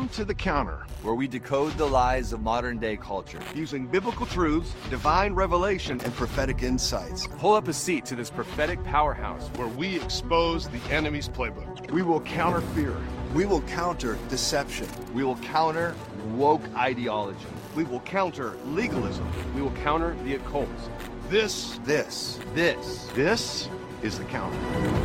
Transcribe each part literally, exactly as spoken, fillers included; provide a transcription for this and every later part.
Welcome to The Counter, where we decode the lies of modern-day culture. Using biblical truths, divine revelation, and prophetic insights. Pull up a seat to this prophetic powerhouse where we expose the enemy's playbook. We will counter fear. We will counter deception. We will counter woke ideology. We will counter legalism. We will counter the occult. This, this, this, this is The Counter.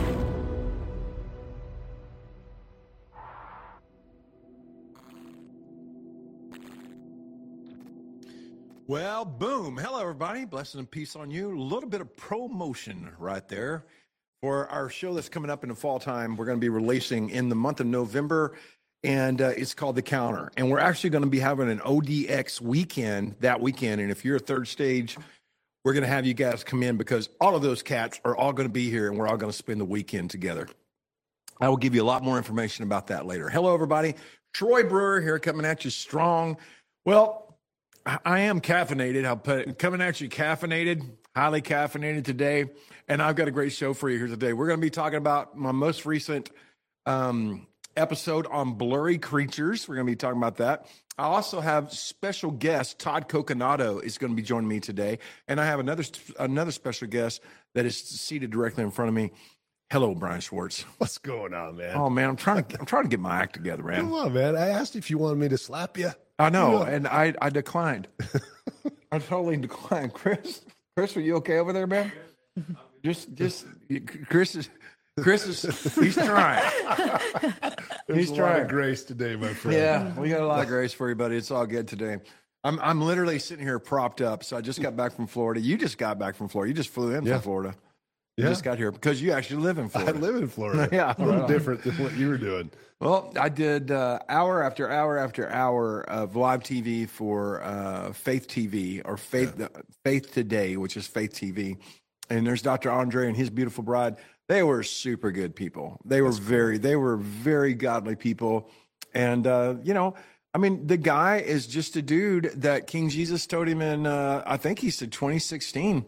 Well, boom. Hello, everybody. Blessings and peace on you. A little bit of promotion right there for our show that's coming up in the fall time. We're going to be releasing in the month of November, and uh, it's called The Counter. And we're actually going to be having an O D X weekend that weekend. And if you're a third stage, we're going to have you guys come in because all of those cats are all going to be here, and we're all going to spend the weekend together. I will give you a lot more information about that later. Hello, everybody. Troy Brewer here coming at you strong. Well, I am caffeinated. I'll put it coming at you caffeinated, highly caffeinated today. And I've got a great show for you here today. We're going to be talking about my most recent um, episode on blurry creatures. We're going to be talking about that. I also have special guest, Todd Coconato is going to be joining me today. And I have another, another special guest that is seated directly in front of me. Hello, Brian Schwartz. What's going on, man? Oh, man, I'm trying to, I'm trying to get my act together, man. Come on, man. I asked if you wanted me to slap you. I know, and I, I declined. I totally declined. Chris, Chris, are you okay over there, man? Just, just, Chris is, Chris is, he's trying. There's he's a trying. lot of grace today, my friend. Yeah, we got a lot of grace for you, buddy. It's all good today. I'm, I'm literally sitting here propped up. So I just got back from Florida. You just got back from Florida. You just flew in yeah. from Florida. You yeah. just got here because you actually live in Florida. I live in Florida. Yeah, a little right different than what you were doing. Well, I did uh, hour after hour after hour of live T V for uh, Faith T V or Faith yeah. Faith Today, which is Faith T V. And there's Doctor Andre and his beautiful bride. They were super good people. They were That's very, cool. they were very godly people. And, uh, you know, I mean, the guy is just a dude that King Jesus told him in, uh, I think he said twenty sixteen.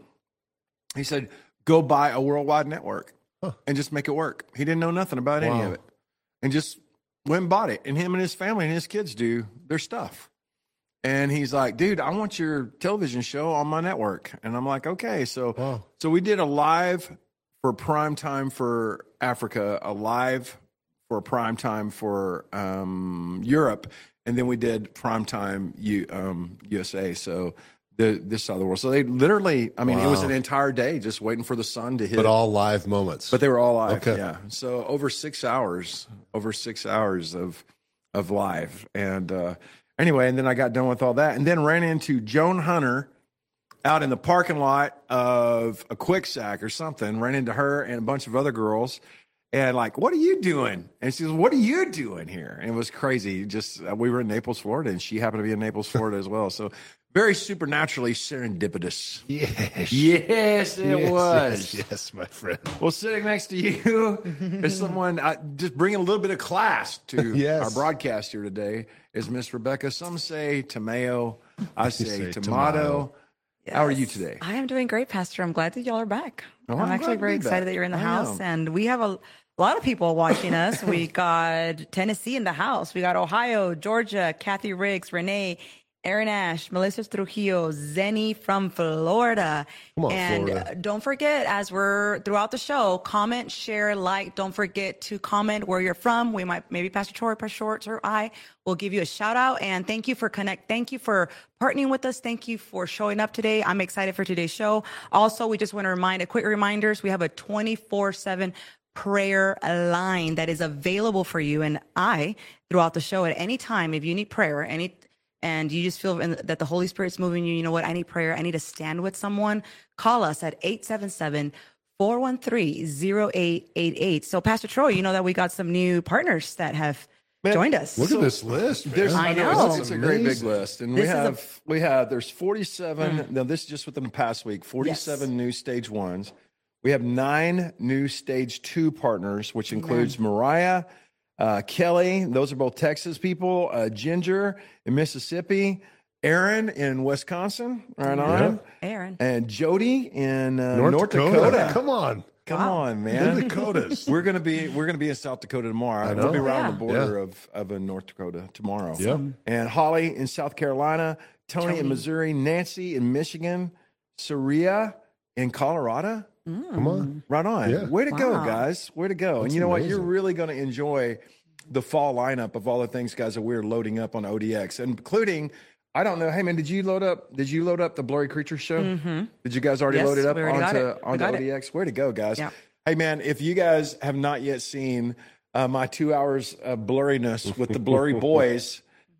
He said, go buy a worldwide network huh. and just make it work. He didn't know nothing about wow. any of it. And just went and bought it. And him and his family and his kids do their stuff. And he's like, dude, I want your television show on my network. And I'm like, okay. So, wow. so we did a live for prime time for Africa, a live for prime time for um, Europe. And then we did prime time U, um, U S A. So the this side of the world. So they literally, I mean, wow. it was an entire day just waiting for the sun to hit. But all live moments. But they were all live. Okay. Yeah. So over six hours, over six hours of of live. And uh, anyway, and then I got done with all that and then ran into Joan Hunter out in the parking lot of a Quick Sack or something, ran into her and a bunch of other girls. And like, what are you doing? And she says, what are you doing here? And it was crazy. Just, uh, we were in Naples, Florida, and she happened to be in Naples, Florida as well. So very supernaturally serendipitous. Yes. Yes, it yes, was. Yes, yes, my friend. Well, sitting next to you is someone uh, just bringing a little bit of class to yes. our broadcast here today is Miss Rebecca. Some say Tomeo. I say, say tomato. tomato. Yes. How are you today? I am doing great, Pastor. I'm glad that y'all are back. Oh, I'm, I'm actually very excited back. that you're in the I house. am. And we have a lot of people watching us. We got Tennessee in the house. We got Ohio, Georgia, Kathy Riggs, Renee, Aaron Ash, Melissa Trujillo, Zenny from Florida. Come on, and Florida. Uh, don't forget, as we're throughout the show, comment, share, like. Don't forget to comment where you're from. We might, maybe Pastor Troy, Pastor Shorts, or I will give you a shout out. And thank you for connect. Thank you for partnering with us. Thank you for showing up today. I'm excited for today's show. Also, we just want to remind a quick reminders. We have a twenty-four seven prayer line that is available for you and I throughout the show at any time. If you need prayer, any and you just feel in, that the Holy Spirit's moving you, you know what, I need prayer, I need to stand with someone, call us at eight seven seven, four one three, zero eight eight eight. So Pastor Troy, you know that we got some new partners that have Man, joined us. Look at this list, man. There's, I know. It's, it's a great big list. And This we is a- have, we have, there's forty-seven, Mm. now this is just within the past week, forty-seven Yes. new stage ones. We have nine new stage two partners, which includes Mariah, uh, Kelly, those are both Texas people, uh, Ginger in Mississippi, Aaron in Wisconsin, right on, Aaron. and Jody in uh, North, North, Dakota. Dakota. Come on. Come Wow. on, The man. Dakotas. We're gonna be we're gonna be in South Dakota tomorrow. I We'll be know. around Yeah. the border Yeah. of of uh, North Dakota tomorrow. Yeah. And Holly in South Carolina, Tony, Tony. in Missouri, Nancy in Michigan, Saria in Colorado. Come on. Right on. Yeah. Way to go, Wow. guys. Way to go. and That's you know what? You're amazing. really going to enjoy the fall lineup of all the things, guys, that we're loading up on O D X, including. I don't know. Hey man, did you load up? Did you load up the Blurry Creature show? Mm-hmm. Did you guys already Yes, load it up we already got onto it. We onto got O it. D X? Way to go, guys! Yeah. Hey man, if you guys have not yet seen uh, my two hours of blurriness with the Blurry Boys,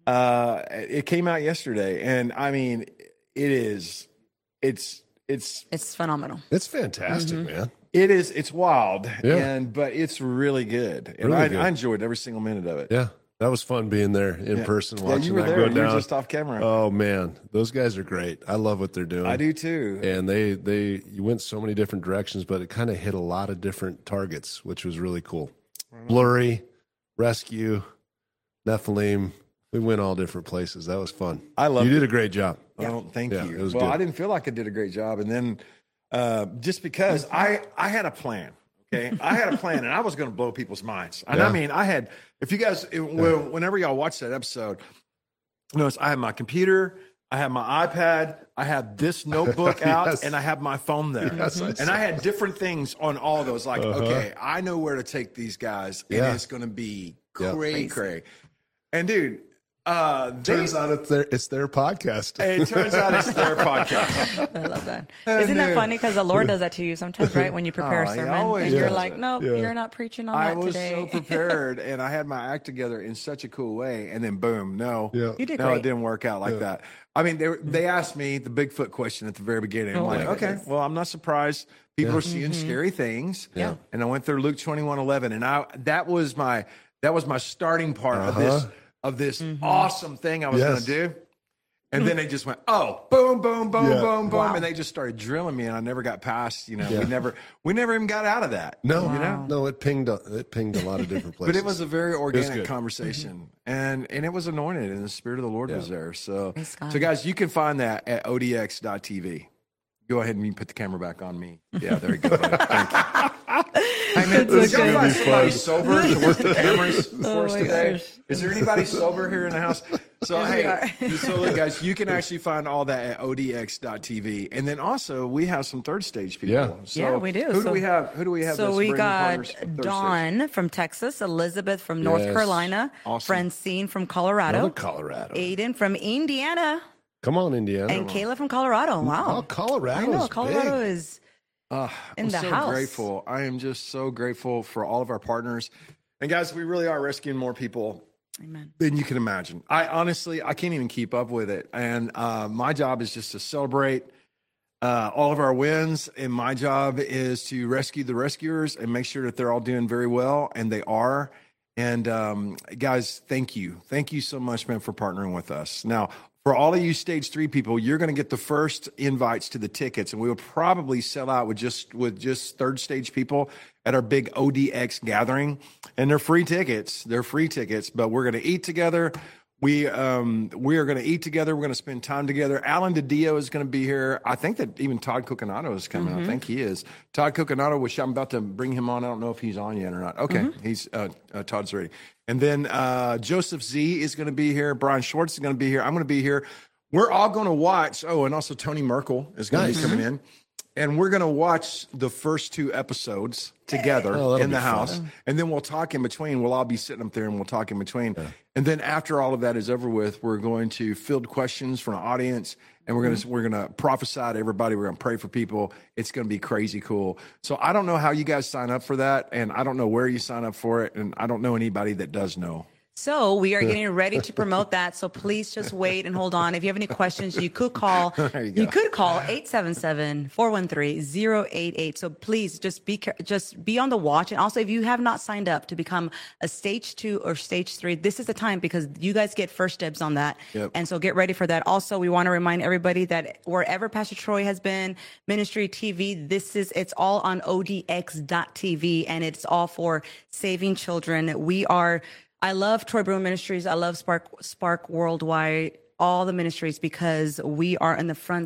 uh, it came out yesterday, and I mean, it is, it's, it's, It's phenomenal. It's fantastic, man. it is, it's wild, Yeah. and but it's really good, and Really I, good. I enjoyed every single minute of it. Yeah. That was fun being there in Yeah. person, Yeah, watching you were that there. go You were down. just off camera. Oh man, those guys are great. I love what they're doing. I do too. And they they you went so many different directions, but it kind of hit a lot of different targets, which was really cool. Blurry, Rescue, Nephilim. We went all different places. That was fun. I loved You did it. a great job. Oh, thank Yeah, you. it was well, good. I didn't feel like I did a great job, and then uh, just because I I had a plan. Okay, I had a plan, and I was going to blow people's minds. And I Yeah. mean, I had. If you guys, it- when- whenever y'all watch that episode, notice I have my computer, I have my iPad, I have this notebook out, Yes. and I have my phone there. Yes, I and saw I had different things on all those. Like, okay, I know where to take these guys, and Yeah. it's going to be Yeah. cray cray. And dude, uh, they, Turns out it's their it's their podcast. it turns out it's their podcast. I love that. Oh, Isn't that dude. funny? Because the Lord does that to you sometimes, right? When you prepare Oh, a he sermon, always and you're does like, it. no, Yeah. you're not preaching on I that was today. so prepared, and I had my act together in such a cool way, and then boom, no, Yeah. You did no, great. it didn't work out like that. I mean, they were- they asked me the Bigfoot question at the very beginning. I'm Oh, like, my okay, goodness. well, I'm not surprised. People are seeing scary things. Yeah. and I went through Luke twenty-one eleven, and I that was my that was my starting part of this Uh-huh. of this Mm-hmm. awesome thing I was Yes. going to do. And then they just went, oh, boom, boom, boom, Yeah. boom, boom, Wow. and they just started drilling me, and I never got past. You know, Yeah. we never, we never even got out of that. No, you know, no, it pinged a- it pinged a lot of different places. but it was a very organic good. conversation, and and it was anointed, and the Spirit of the Lord was Yeah. there. So, Praise God. so guys, you can find that at O D X dot T V. Go ahead and you put the camera back on me. Yeah, there you go. buddy. Thank you. Hey man, This did y'all is find gonna be somebody fun. sober to work the cameras for Oh us my today? gosh. Is there anybody sober here in the house? So Yes, we hey, are. so look, guys, you can actually find all that at O D X dot T V, and then also we have some third stage people. Yeah. So Yeah, we do. Who do So- we have? Who do we have? So that's we bringing got partners for third stage? Dawn from Texas, Elizabeth from North Yes. Carolina, Awesome. Francine from Colorado, Another Colorado. Aiden from Indiana, Come on, Indiana. and Kayla from Colorado. Wow. Oh, Colorado. I know, Colorado is Uh, in I'm the so house. grateful. I am just so grateful for all of our partners. And guys, we really are rescuing more people Amen. than you can imagine. I honestly, I can't even keep up with it. And uh, my job is just to celebrate uh, all of our wins. And my job is to rescue the rescuers and make sure that they're all doing very well. And they are. And um, guys, thank you. Thank you so much, man, for partnering with us. Now, for all of you stage three people, you're going to get the first invites to the tickets, and we will probably sell out with just with just third stage people at our big O D X gathering. And they're free tickets. They're free tickets, but we're going to eat together. We um we are going to eat together. We're going to spend time together. Alan DiDio is going to be here. I think that even Todd Coconato is coming. I think he is. Todd Coconato, which I'm about to bring him on. I don't know if he's on yet or not. Okay, he's uh, uh, Todd's ready. And then uh, Joseph Z is going to be here. Brian Schwartz is going to be here. I'm going to be here. We're all going to watch. Oh, and also Tony Merkel is going to Nice. be coming in. And we're going to watch the first two episodes together Oh, that'll in the be fun. house. And then we'll talk in between. We'll all be sitting up there and we'll talk in between. And then after all of that is over with, we're going to field questions from the audience. And we're going to we're going to prophesy to everybody. We're going to pray for people. It's going to be crazy cool. So I don't know how you guys sign up for that. And I don't know where you sign up for it. And I don't know anybody that does know. So we are getting ready to promote that. So please just wait and hold on. If you have any questions, you could call. There you you, go. could call eight seven seven, four one three, zero eight eight. So please just be care- just be on the watch. And also, if you have not signed up to become a stage two or stage three, this is the time because you guys get first dibs on that. Yep. And so get ready for that. Also, we want to remind everybody that wherever Pastor Troy has been, Ministry T V, this is it's all on O D X dot T V, and it's all for saving children. We are. I love Troy Broom Ministries. I love Spark Spark Worldwide, all the ministries, because we are in the front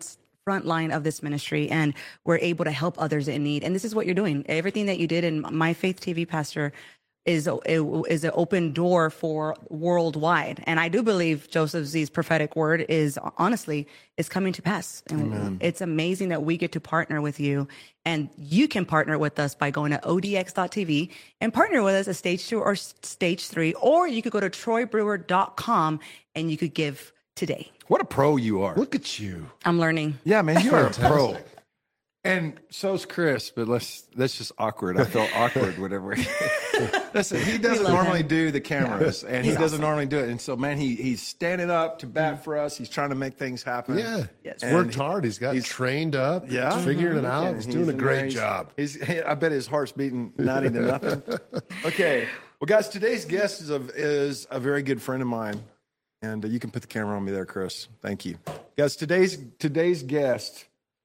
front line of this ministry, and we're able to help others in need. And this is what you're doing. Everything that you did in My Faith T V, Pastor, is a, is an open door for worldwide. And I do believe Joseph Z's prophetic word is honestly is coming to pass. And Amen. It's amazing that we get to partner with you, and you can partner with us by going to O D X dot T V and partner with us at stage two or stage three, or you could go to troy brewer dot com and you could give today. What a pro you are. Look at you. I'm learning. Yeah, man, you are a pro. Fantastic. And so's Chris, but let's that's just awkward. I felt awkward whenever. Listen, he doesn't love normally him. do the cameras, and he He's doesn't awesome. normally do it. And so, man, he he's standing up to bat for us. He's trying to make things happen. Yeah. Yes. He's worked And hard. He's got he's- trained up. Yeah. He's figuring it out. And He's doing a in great there. He's- job. He's, I bet his heart's beating ninety to nothing. Okay. Well, guys, today's guest is a, is a very good friend of mine. And uh, you can put the camera on me there, Chris. Thank you. Guys, today's today's guest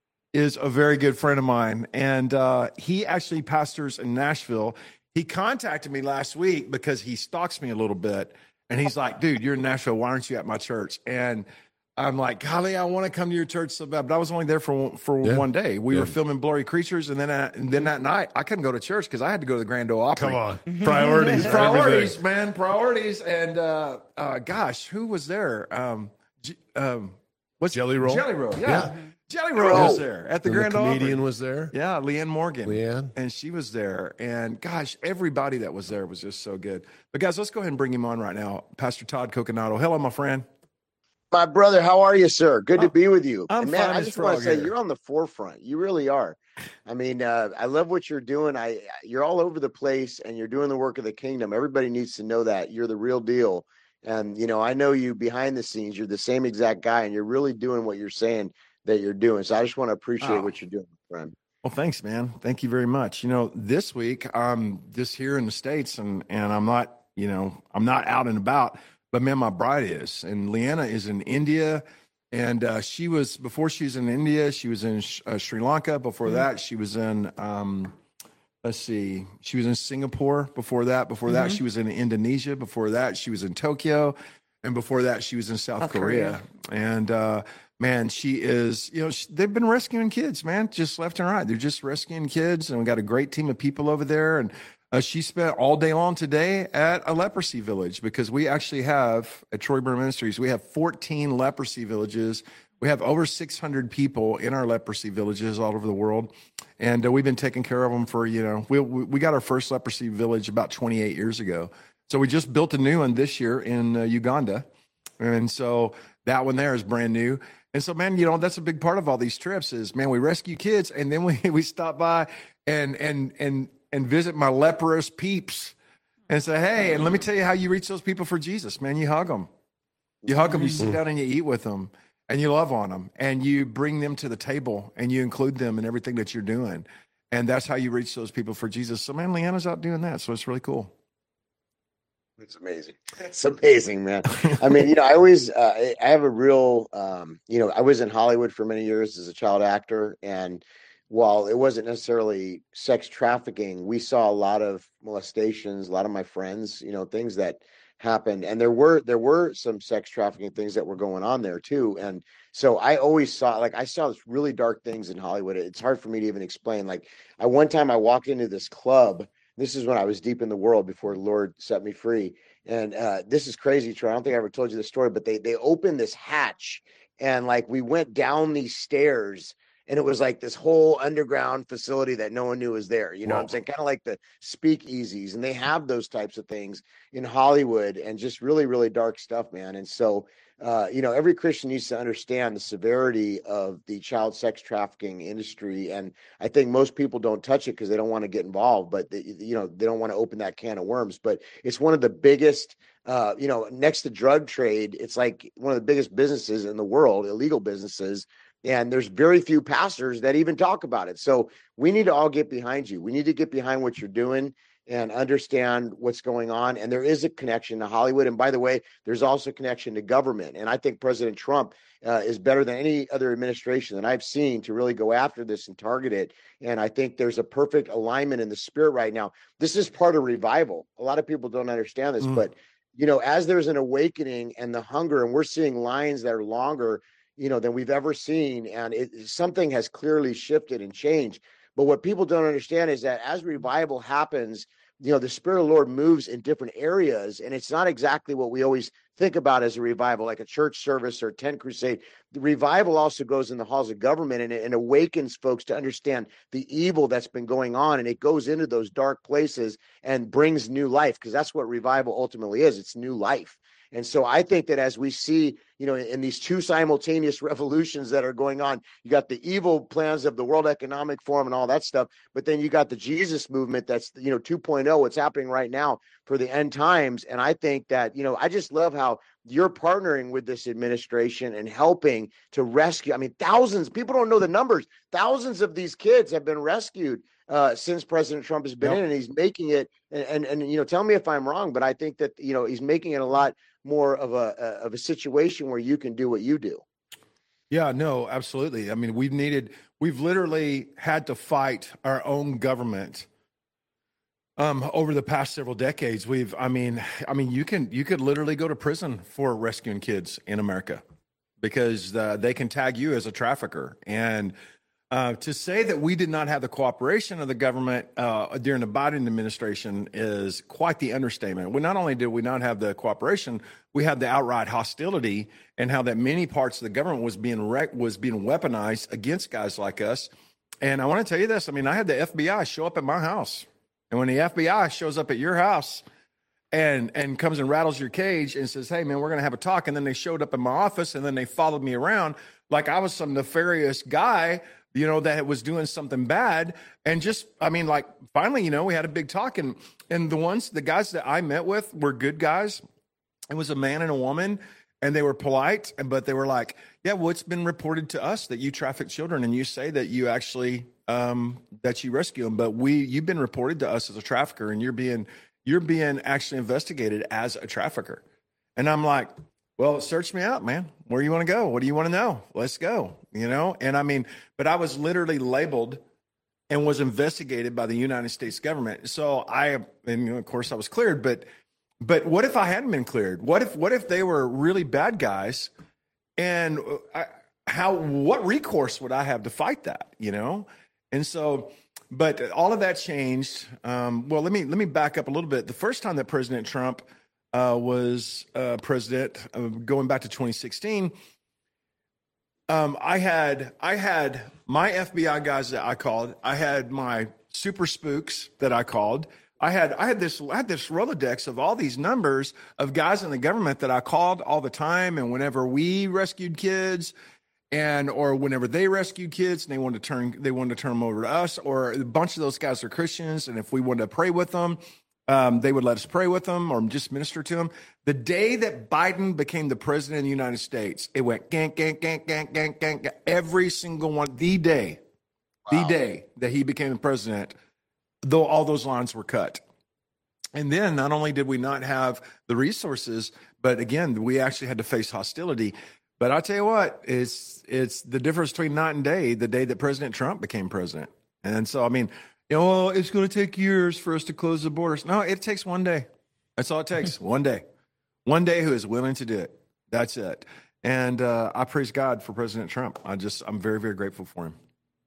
is a very good friend of mine. And uh, he actually pastors in Nashville. He contacted me last week because he stalks me a little bit. And he's like, dude, you're in Nashville. Why aren't you at my church? And I'm like, golly, I want to come to your church so bad. But I was only there for for Yeah. one day. We Yeah. were filming Blurry Creatures. And then, uh, and then that night, I couldn't go to church because I had to go to the Grand Ole Opry. Come on. Priorities. for Priorities, everything. man, priorities. And uh, uh, gosh, who was there? Um, J- um, what's Jelly Roll? Jelly Roll, yeah. Yeah. Jelly Roll was there at the And the Grand Ole Opry. comedian was there. Yeah, Leanne Morgan. Leanne. And she was there. And gosh, everybody that was there was just so good. But guys, let's go ahead and bring him on right now. Pastor Todd Coconato. Hello, my friend. My brother, how are you, sir? Good to be with you. I'm and man, fine I as just want frog to say here. you're on the forefront. You really are. I mean, uh, I love what you're doing. I you're all over the place, and you're doing the work of the kingdom. Everybody needs to know that you're the real deal. And you know, I know you behind the scenes. You're the same exact guy, and you're really doing what you're saying that you're doing. So I just want to appreciate Oh. what you're doing, friend. Well, thanks, man. Thank you very much. You know, this week I'm just here in the States, and and I'm not, you know, I'm not out and about. But man, my bride is, and Leanna is in India, and uh, she was before she was in India, she was in Sh- uh, Sri Lanka. Before that, she was in, um, let's see, she was in Singapore. Before that, before that, she was in Indonesia. Before that, she was in Tokyo, and before that, she was in South, South Korea. Korea. And uh, man, she is, you know, she, they've been rescuing kids, man, just left and right. They're just rescuing kids, and we got a great team of people over there. And uh, she spent all day long today at a leprosy village, because we actually have at Troy Brewer Ministries, we have fourteen leprosy villages. We have over six hundred people in our leprosy villages all over the world. And uh, we've been taking care of them for, you know, we, we we got our first leprosy village about twenty-eight years ago. So we just built a new one this year in uh, Uganda. And so that one there is brand new. And so, man, you know, that's a big part of all these trips is, man, we rescue kids, and then we, we stop by and, and, and, and visit my leprous peeps and say, hey, and let me tell you how you reach those people for Jesus, man. You hug them. You hug them, you sit down and you eat with them, and you love on them, and you bring them to the table, and you include them in everything that you're doing. And that's how you reach those people for Jesus. So, man, Leanna's out doing that. So it's really cool. It's amazing. It's amazing, man. I mean, you know, I always, uh, I I have a real, um, you know, I was in Hollywood for many years as a child actor. And while it wasn't necessarily sex trafficking, we saw a lot of molestations, a lot of my friends, you know, things that happened. And there were, there were some sex trafficking things that were going on there too. And so I always saw, like, I saw this really dark things in Hollywood. It's hard for me to even explain. Like, I, one time I walked into this club. This is when I was deep in the world before the Lord set me free. And uh, this is crazy, Troy. I don't think I ever told you this story, but they they opened this hatch, and like we went down these stairs, and it was like this whole underground facility that no one knew was there. You know what I'm saying? Kind of like the speakeasies, and they have those types of things in Hollywood, and just really, really dark stuff, man. And so, uh, you know, every Christian needs to understand the severity of the child sex trafficking industry. And I think most people don't touch it because they don't want to get involved, but they, you know, they don't want to open that can of worms. But it's one of the biggest, uh, you know, next to drug trade, it's like one of the biggest businesses in the world, illegal businesses. And there's very few pastors that even talk about it. So we need to all get behind you. We need to get behind what you're doing and understand what's going on. And there is a connection to Hollywood. And by the way, there's also a connection to government. And I think President Trump uh, is better than any other administration that I've seen to really go after this and target it. And I think there's a perfect alignment in the spirit right now. This is part of revival. A lot of people don't understand this, mm. but you know, as there's an awakening and the hunger, and we're seeing lines that are longer, you know, than we've ever seen. And it, something has clearly shifted and changed. But what people don't understand is that as revival happens, you know, the Spirit of the Lord moves in different areas, and it's not exactly what we always think about as a revival, like a church service or a tent crusade. The revival also goes in the halls of government, and it and awakens folks to understand the evil that's been going on, and it goes into those dark places and brings new life, because that's what revival ultimately is. It's new life. And so I think that as we see, you know, in, in these two simultaneous revolutions that are going on, you got the evil plans of the World Economic Forum and all that stuff, but then you got the Jesus movement that's, you know, two point oh, what's happening right now for the end times. And I think that, you know, I just love how you're partnering with this administration and helping to rescue. I mean, thousands, people don't know the numbers. Thousands of these kids have been rescued uh, since President Trump has been Yep. in, and he's making it. And, and, and, you know, tell me if I'm wrong, but I think that, you know, he's making it a lot more of a, a of a situation where you can do what you do. Yeah, no, absolutely. I mean, we've needed, we've literally had to fight our own government um, over the past several decades. We've, I mean, I mean, you can, you could literally go to prison for rescuing kids in America because uh, they can tag you as a trafficker. And uh, to say that we did not have the cooperation of the government uh, during the Biden administration is quite the understatement. We not only did we not have the cooperation, we had the outright hostility, and how that many parts of the government was being wrecked, was being weaponized against guys like us. And I want to tell you this. I mean, I had the F B I show up at my house, and when the F B I shows up at your house and and comes and rattles your cage and says, "Hey, man, we're going to have a talk," and then they showed up in my office, and then they followed me around like I was some nefarious guy, you know, that was doing something bad. And just, I mean, like, finally, you know, we had a big talk, and and the ones, the guys that I met with were good guys. It was a man and a woman, and they were polite, but they were like, yeah, well, it's been reported to us that you traffic children, and you say that you actually, um, that you rescue them, but we, you've been reported to us as a trafficker, and you're being, you're being actually investigated as a trafficker. And I'm like, well, search me out, man. Where do you want to go? What do you want to know? Let's go, you know? And I mean, but I was literally labeled and was investigated by the United States government. So I, and you know, of course I was cleared, but But what if I hadn't been cleared? What if what if they were really bad guys? And I, how what recourse would I have to fight that? You know, and so, but all of that changed. Um, well, let me let me back up a little bit. The first time that President Trump uh, was uh, president, uh, going back to twenty sixteen, um, I had I had my F B I guys that I called. I had my super spooks that I called. I had I had this I had this Rolodex of all these numbers of guys in the government that I called all the time, and whenever we rescued kids, and or whenever they rescued kids, and they wanted to turn they wanted to turn them over to us, or a bunch of those guys are Christians, and if we wanted to pray with them, um, they would let us pray with them or just minister to them. The day that Biden became the president of the United States, it went gank gank gank gank gank gank every single one. The day, wow. the day that he became the president, though all those lines were cut. And then not only did we not have the resources, but again, we actually had to face hostility. But I tell you what, it's it's the difference between night and day, the day that President Trump became president. And so, I mean, you know, well, it's going to take years for us to close the borders. No, it takes one day. That's all it takes, one day. One day who is willing to do it. That's it. And uh, I praise God for President Trump. I just, I'm very, very grateful for him.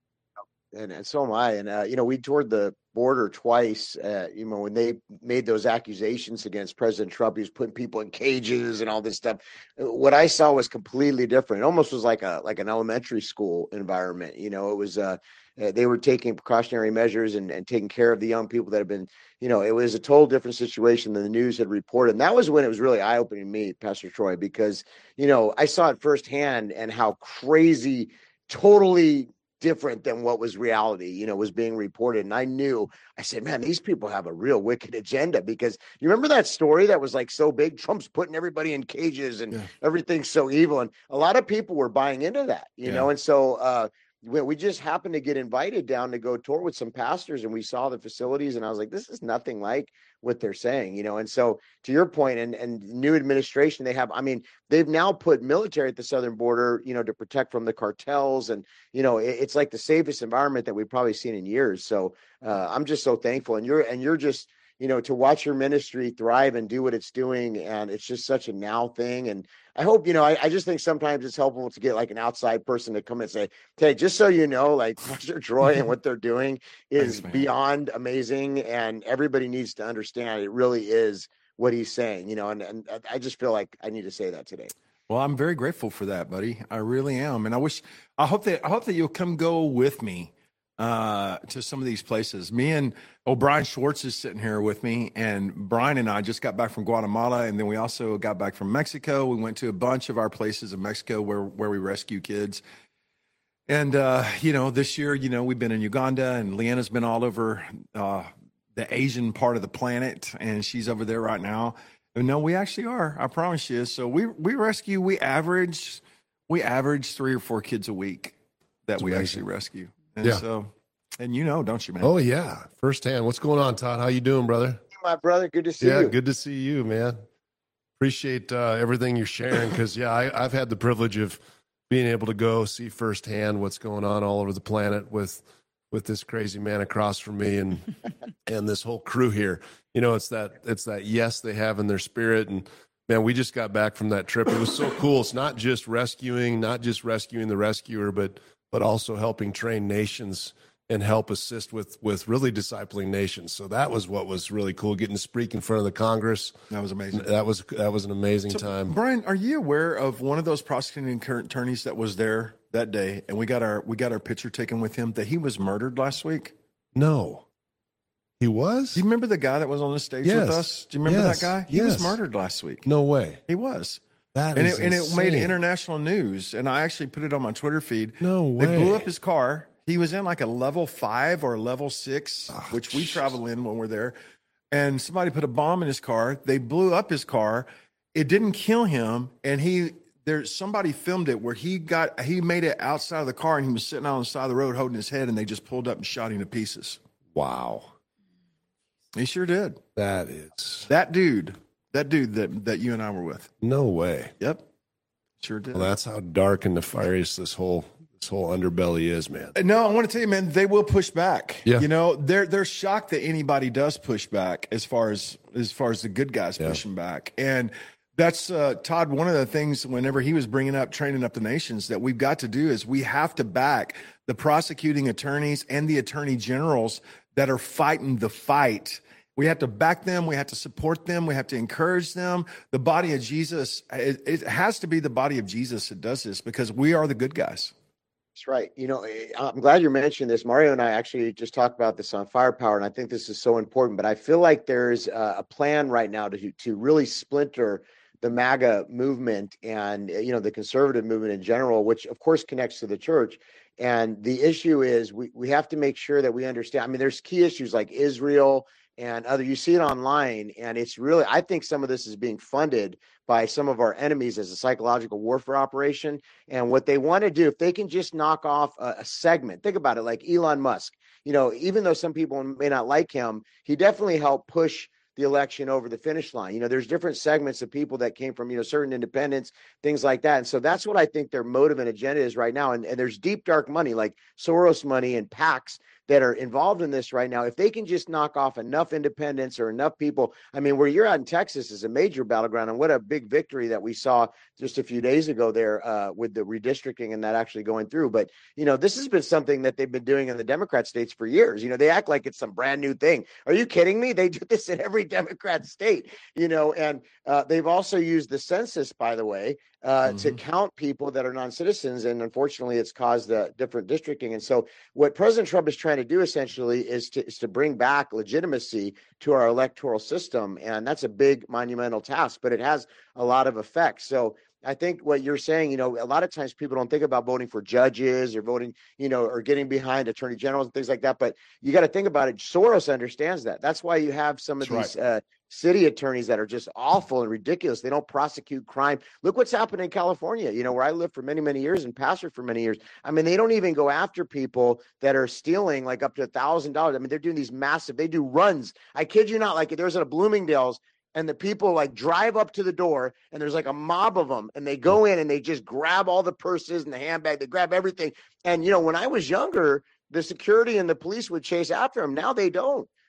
And, and so am I. And, uh, you know, we toured the border twice, uh, you know, when they made those accusations against President Trump, he was putting people in cages and all this stuff. What I saw was completely different. It almost was like a, like an elementary school environment. You know, it was, uh, they were taking precautionary measures and, and taking care of the young people that have been, you know, it was a total different situation than the news had reported. And that was when it was really eye-opening to me, Pastor Troy, because, you know, I saw it firsthand and how crazy, totally different than what was reality, you know, was being reported. And I knew, I said, man, these people have a real wicked agenda, because you remember that story that was like so big, Trump's putting everybody in cages and yeah. everything's so evil. And a lot of people were buying into that, you yeah. know? And so, uh, we, we just happened to get invited down to go tour with some pastors, and we saw the facilities, and I was like, this is nothing like what they're saying, you know? And so to your point, and, and new administration, they have, I mean, they've now put military at the southern border, you know, to protect from the cartels. And, you know, it, it's like the safest environment that we've probably seen in years. So uh, I'm just so thankful. And you're, and you're just, you know, to watch your ministry thrive and do what it's doing. And it's just such a now thing. And I hope, you know, I, I just think sometimes it's helpful to get like an outside person to come and say, hey, just so you know, like Pastor Troy and what they're doing is Thanks, man. beyond amazing. And everybody needs to understand it really is what he's saying, you know, and, and I just feel like I need to say that today. Well, I'm very grateful for that, buddy. I really am. And I wish, I hope that, I hope that you'll come go with me uh, to some of these places. Me and O'Brien Schwartz is sitting here with me, and Brian and I just got back from Guatemala. And then we also got back from Mexico. We went to a bunch of our places in Mexico where, where we rescue kids. And, uh, you know, this year, you know, we've been in Uganda, and Leanna's been all over uh, the Asian part of the planet, and she's over there right now. And no, we actually are. I promise you. So we we rescue. We average we average three or four kids a week that That's we amazing. actually rescue. And Yeah. so, and you know, don't you, man? Oh yeah, firsthand. What's going on, Todd? How you doing, brother? My brother, good to see Yeah, you. good to see you, man. Appreciate uh, everything you're sharing, because yeah, I, I've had the privilege of being able to go see firsthand what's going on all over the planet with with this crazy man across from me and and this whole crew here. You know, it's that it's that yes they have in their spirit. And man, we just got back from that trip. It was so cool. It's not just rescuing, not just rescuing the rescuer, but but also helping train nations and help assist with with really discipling nations. So that was what was really cool, getting to speak in front of the Congress. That was amazing. That was that was an amazing So, time. Brian, are you aware of one of those prosecuting attorneys that was there that day, and we got our we got our picture taken with him, that he was murdered last week? No. He was? Do you remember the guy that was on the stage Yes. with us? Do you remember Yes. that guy? He Yes. was murdered last week. No way. He was. That And is it, and it made insane. international news. And I actually put it on my Twitter feed. No way. They blew up his car. He was in like a level five or a level six, Oh, which we jeez. travel in when we're there. And somebody put a bomb in his car. They blew up his car. It didn't kill him. And he, there, somebody filmed it where he got, he made it outside of the car, and he was sitting on the side of the road holding his head, and they just pulled up and shot him to pieces. Wow. He sure did. That is That dude, that dude that, that you and I were with. no way. Yep. Sure did. Well, that's how dark and nefarious this whole this whole underbelly is, man. No, I want to tell you, man, they will push back. Yeah. You know, they're they're shocked that anybody does push back as far as as far as the good guys Yeah. pushing back. And that's uh, Todd. One of the things, whenever he was bringing up training up the nations, that we've got to do is we have to back the prosecuting attorneys and the attorney generals that are fighting the fight. We have to back them. We have to support them. We have to encourage them. The body of Jesus, it, it has to be the body of Jesus that does this, because we are the good guys. That's right. You know, eh, I'm glad you mentioned this. Mario and I actually just talked about this on Firepower, and I think this is so important. But I feel like there's a, a plan right now to to really splinter the MAGA movement and, you know, the conservative movement in general, which of course connects to the church. And the issue is we we have to make sure that we understand. I mean, there's key issues like Israel and other, you see it online, and it's really, I think some of this is being funded by some of our enemies as a psychological warfare operation. And what they want to do, if they can just knock off a, a segment, think about it, like Elon Musk, you know, even though some people may not like him, he definitely helped push the election over the finish line. You know, there's different segments of people that came from, you know, certain independents, things like that. And so that's what I think their motive and agenda is right now. And, and there's deep, dark money like Soros money and PACs that are involved in this right now. If they can just knock off enough independents or enough people, I mean, where you're at in Texas is a major battleground, and what a big victory that we saw just a few days ago there uh, with the redistricting and that actually going through. But, you know, this has been something that they've been doing in the Democrat states for years. You know, they act like it's some brand new thing. Are you kidding me? They do this in every Democrat state, you know, and uh, they've also used the census, by the way, uh, Mm-hmm. to count people that are non-citizens. And unfortunately, it's caused uh, different districting. And so what President Trump is trying to do essentially is to, is to bring back legitimacy to our electoral system. And that's a big monumental task, but it has a lot of effects. So I think what you're saying, you know, a lot of times people don't think about voting for judges or voting, you know, or getting behind attorney generals and things like that. But you got to think about it. Soros understands that. That's why you have some of That's these uh, city attorneys that are just awful and ridiculous. They don't prosecute crime. Look what's happened in California, you know, where I lived for many, many years and pastored for many years. I mean, they don't even go after people that are stealing like up to a thousand dollars. I mean, they're doing these massive, they do runs. I kid you not, like there was at a Bloomingdale's, and the people like drive up to the door and there's like a mob of them, and they go in and they just grab all the purses and the handbag, they grab everything. And, you know, when I was younger, the security and the police would chase after them. Now they don't.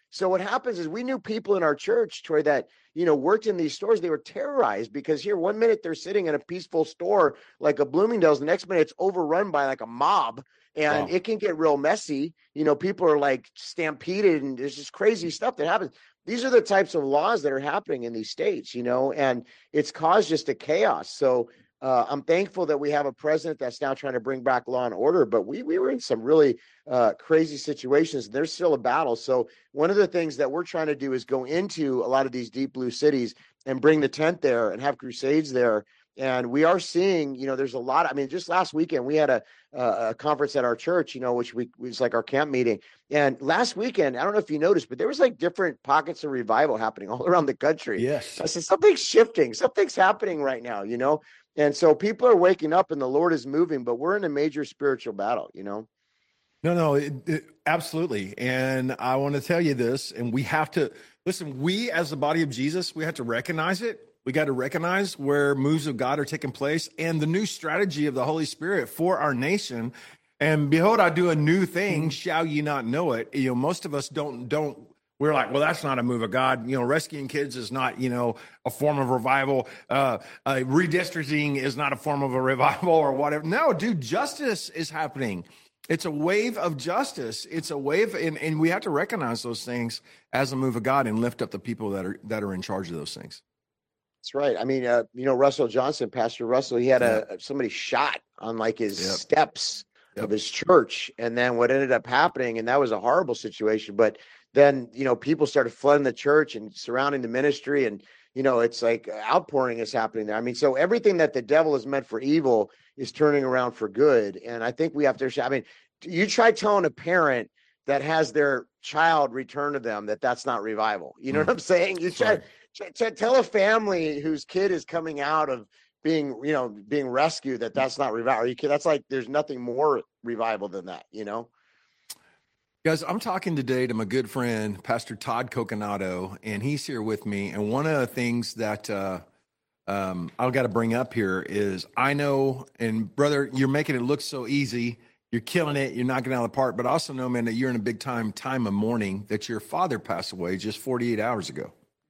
So what happens is we knew people in our church, Troy, that, you know, worked in these stores. They were terrorized because here, one minute they're sitting in a peaceful store like a Bloomingdale's, the next minute it's overrun by like a mob, and Wow. it can get real messy. You know, people are like stampeded, and there's just crazy stuff that happens. These are the types of laws that are happening in these states, you know, and it's caused just a chaos. So uh, I'm thankful that we have a president that's now trying to bring back law and order, but we we were in some really uh, crazy situations. There's still a battle. So one of the things that we're trying to do is go into a lot of these deep blue cities and bring the tent there and have crusades there. And we are seeing, you know, there's a lot. I mean, just last weekend we had a a conference at our church, you know, which we was like our camp meeting. And last weekend, I don't know if you noticed, but there was like different pockets of revival happening all around the country. Yes. I said something's shifting, something's happening right now, you know. And so people are waking up, and the Lord is moving, but we're in a major spiritual battle, you know. No, no, it, it, absolutely. And I want to tell you this, and we have to listen. We, as the body of Jesus, we have to recognize it. We got to recognize where moves of God are taking place and the new strategy of the Holy Spirit for our nation. And behold, I do a new thing. Shall ye not know it? You know, most of us don't, don't, we're like, well, that's not a move of God. You know, rescuing kids is not, you know, a form of revival. Uh, uh, redistricting is not a form of a revival or whatever. No, dude, justice is happening. It's a wave of justice. It's a wave, and, and we have to recognize those things as a move of God and lift up the people that are that are in charge of those things. That's right. I mean, uh, you know, Russell Johnson, Pastor Russell, he had a somebody shot on like his Yep. steps Yep. of his church, and then what ended up happening, and that was a horrible situation. But then, you know, people started flooding the church and surrounding the ministry, and you know, it's like outpouring is happening there. I mean, so everything that the devil is meant for evil is turning around for good, and I think we have to. I mean, you try telling a parent that has their child return to them that that's not revival. You know Mm. what I'm saying? You try. Right. T- t- tell a family whose kid is coming out of being, you know, being rescued that that's not revival. Are you kidding? That's like there's nothing more revival than that, you know. Guys, I'm talking today to my good friend, Pastor Todd Coconato, and he's here with me. And one of the things that uh, um, I've got to bring up here is I know, and brother, you're making it look so easy. You're killing it. You're knocking it out of the park. But I also know, man, that you're in a big time time of mourning that your father passed away just forty-eight hours ago.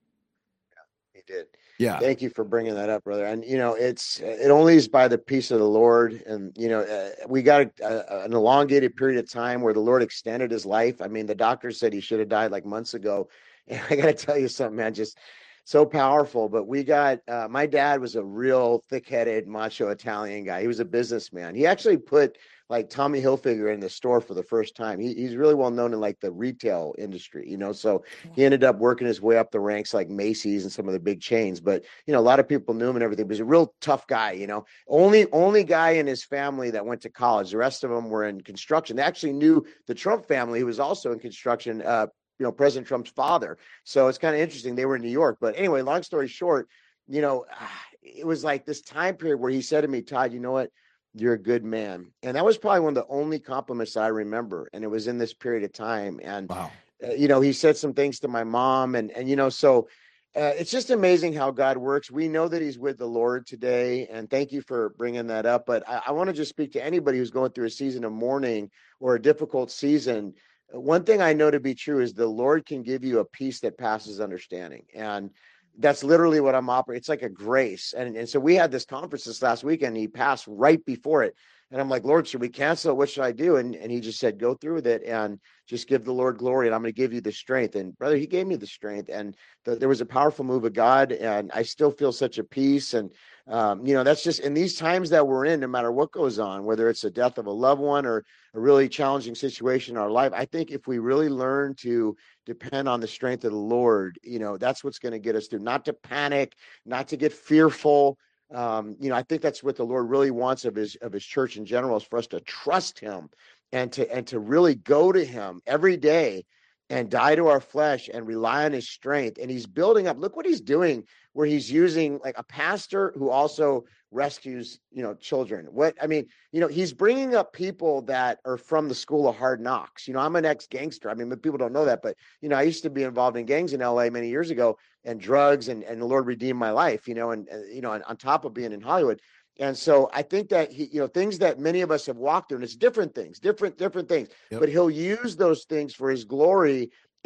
He did. Yeah. Thank you for bringing that up, brother. And you know, it's it only is by the peace of the Lord. And you know, uh, we got a, a, an elongated period of time where the Lord extended his life. I mean, the doctor said he should have died like months ago. And I got to tell you something, man, just so powerful. But we got uh, my dad was a real thick-headed, macho Italian guy. He was a businessman. He actually put like Tommy Hilfiger in the store for the first time. He, he's really well known in like the retail industry, you know, so he ended up working his way up the ranks like Macy's and some of the big chains. But, you know, a lot of people knew him and everything. He was a real tough guy, you know, only, only guy in his family that went to college. The rest of them were in construction. They actually knew the Trump family, who was also in construction, uh, you know, President Trump's father. So it's kind of interesting. They were in New York. But anyway, long story short, you know, it was like this time period where he said to me, Todd, you know what? You're a good man. And that was probably one of the only compliments I remember. And it was in this period of time. And, Wow. uh, you know, he said some things to my mom. And, and you know, so uh, it's just amazing how God works. We know that he's with the Lord today. And thank you for bringing that up. But I, I want to just speak to anybody who's going through a season of mourning or a difficult season. One thing I know to be true is the Lord can give you a peace that passes understanding. And that's literally what I'm operating. It's like a grace. And, and so we had this conference this last weekend. And he passed right before it. And I'm like, Lord, should we cancel it? What should I do? And, and he just said, go through with it and just give the Lord glory. And I'm going to give you the strength. And brother, he gave me the strength. And the, there was a powerful move of God. And I still feel such a peace. And, um, you know, that's just in these times that we're in, no matter what goes on, whether it's the death of a loved one or a really challenging situation in our life. I think if we really learn to depend on the strength of the Lord, you know, that's what's going to get us through, not to panic, not to get fearful. Um, you know, I think that's what the Lord really wants of his, of his church in general, is for us to trust him and to, and to really go to him every day and die to our flesh and rely on his strength. And he's building up, look what he's doing, where he's using like a pastor who also rescues, you know, children. What, I mean, you know, he's bringing up people that are from the school of hard knocks. You know, I'm an ex-gangster. I mean, but people don't know that, but, you know, I used to be involved in gangs in L A many years ago, and drugs, and, and the Lord redeemed my life, you know, and, uh, you know, and on top of being in Hollywood. And so I think that he, you know, things that many of us have walked through, and it's different things, different, different things, Yep. but he'll use those things for his glory.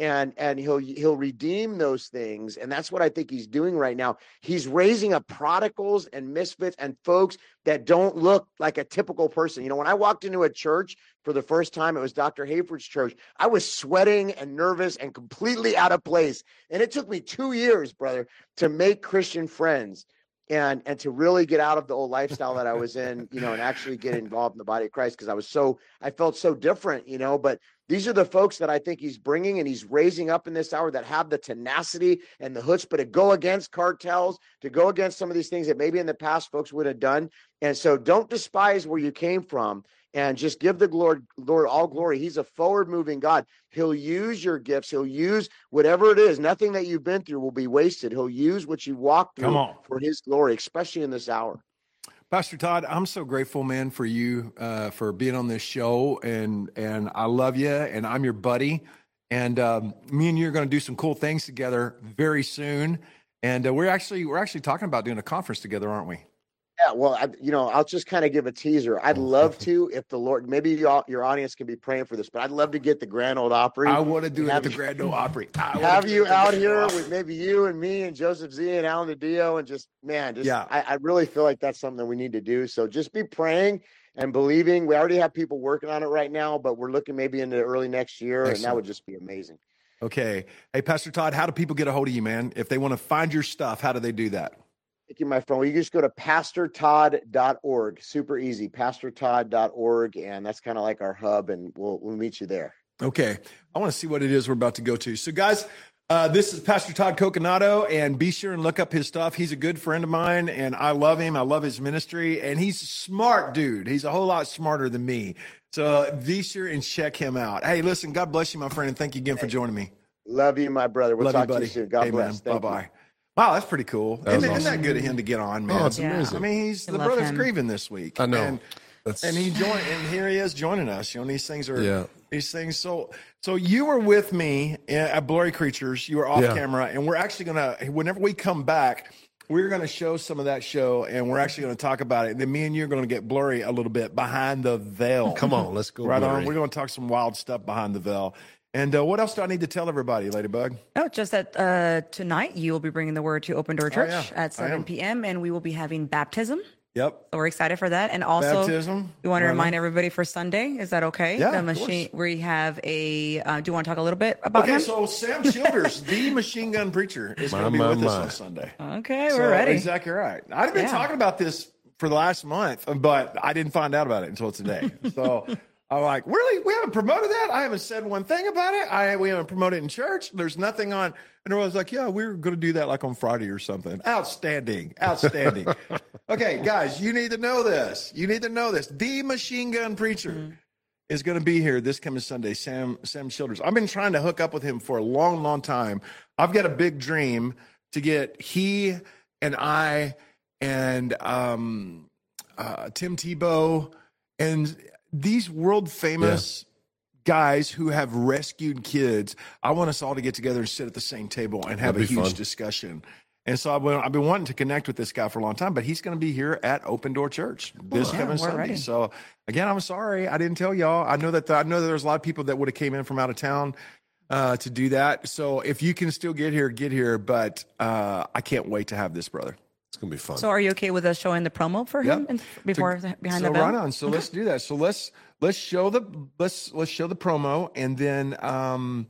and and he'll he'll redeem those things. And that's what I think he's doing right now. He's raising up prodigals and misfits and folks that don't look like a typical person. You know, when I walked into a church for the first time, it was Doctor Hayford's church. I was sweating and nervous and completely out of place. And it took me two years, brother, to make Christian friends and and to really get out of the old lifestyle that I was in, you know, and actually get involved in the body of Christ, because I was so, I felt so different, you know. But these are the folks that I think he's bringing and he's raising up in this hour that have the tenacity and the chutzpah to go against cartels, to go against some of these things that maybe in the past folks would have done. And so don't despise where you came from, and just give the Lord, Lord all glory. He's a forward-moving God. He'll use your gifts. He'll use whatever it is. Nothing that you've been through will be wasted. He'll use what you walked through Come on. for his glory, especially in this hour. Pastor Todd, I'm so grateful, man, for you, uh, for being on this show, and and I love you, and I'm your buddy, and um, me and you are going to do some cool things together very soon, and uh, we're actually we're actually talking about doing a conference together, aren't we? Yeah, well, I, you know, I'll just kind of give a teaser. I'd love to, if the Lord, maybe your, your audience can be praying for this, but I'd love to get the Grand Ole Opry. I want to do it at have the you- Grand Ole Opry. I wanna Have do you it at the out Grand here Ole Opry. with maybe you and me and Joseph Z and Alan DiDio, and just, man, just, Yeah. I, I really feel like that's something that we need to do. So just be praying and believing. We already have people working on it right now, but we're looking maybe into early next year, and that Excellent. would just be amazing. Okay. Hey, Pastor Todd, how do people get a hold of you, man? If they want to find your stuff, how do they do that? Thank you, my friend. Well, you just go to pastor todd dot org. Super easy, pastor todd dot org, and that's kind of like our hub, and we'll we'll meet you there. Okay. I want to see what it is we're about to go to. So, guys, uh, this is Pastor Todd Coconato, and be sure and look up his stuff. He's a good friend of mine, and I love him. I love his ministry, and he's a smart dude. He's a whole lot smarter than me. So be sure and check him out. Hey, listen, God bless you, my friend, and thank you again for joining me. Love you, my brother. We'll Love talk you, buddy. to you soon. God Hey, bless. man. Thank Bye-bye. you. Wow, that's pretty cool. That was Isn't, isn't that awesome. good of him to get on, man? Oh, it's Yeah. amazing. I mean, he's I the love brother's him. grieving this week. I know. And, That's and he joined, and here he is joining us. You know, these things are Yeah. these things. So, so you were with me at Blurry Creatures. You were off Yeah. camera, and we're actually gonna. Whenever we come back, we're gonna show some of that show, and we're actually gonna talk about it. And then me and you are gonna get blurry a little bit behind the veil. Come on, let's go. right blurry. on. We're gonna talk some wild stuff behind the veil. And uh, what else do I need to tell everybody, Ladybug? No, just that uh, tonight you will be bringing the word to Open Door Church yeah, at I am. seven p.m. and we will be having baptism. Yep. So we're excited for that. And also, Baptism. we want to Right remind on. everybody for Sunday. Is that okay? Yeah, The of machine. course. We have a. Uh, do you want to talk a little bit about Okay, him? so Sam Childers, the machine gun preacher, is My, going to be my, with us my. on Sunday. Okay, So, we're ready. Exactly right. I've been Yeah. talking about this for the last month, but I didn't find out about it until today. So I'm like, really? We haven't promoted that? I haven't said one thing about it. I we haven't promoted it in church. There's nothing on. And everyone's like, yeah, we were going to do that like on Friday or something. Outstanding. Outstanding. Okay, guys, you need to know this. You need to know this. The machine gun preacher Mm-hmm. is going to be here this coming Sunday, Sam Sam Childers. I've been trying to hook up with him for a long, long time. I've got a big dream to get he and I and um, uh, Tim Tebow and these world famous guys who have rescued kids. I want us all to get together and sit at the same table and have That'd a be huge fun. discussion. And so I've been, I've been wanting to connect with this guy for a long time, but he's going to be here at Open Door Church this Yeah, coming we're Sunday. ready. So again, I'm sorry I didn't tell y'all. I know that the, I know that there's a lot of people that would have came in from out of town uh, to do that. So if you can still get here, get here. But uh, I can't wait to have this, brother. It's gonna be fun. So, are you okay with us showing the promo for him Yep. and before the, behind so the veil? right on. So let's do that. So let's let's show the let's let's show the promo, and then um,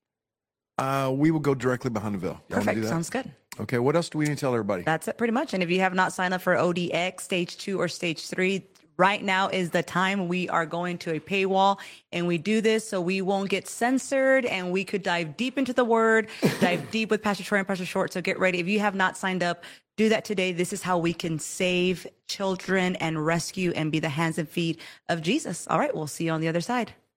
uh, we will go directly behind the veil. Y'all wanna Perfect. do that? Sounds good. Okay. What else do we need to tell everybody? That's it pretty much. And if you have not signed up for O D X stage two or stage three, right now is the time. We are going to a paywall, and we do this so we won't get censored and we could dive deep into the word, dive deep with Pastor Troy and Pastor Short. So get ready. If you have not signed up, do that today. This is how we can save children and rescue and be the hands and feet of Jesus. All right. We'll see you on the other side.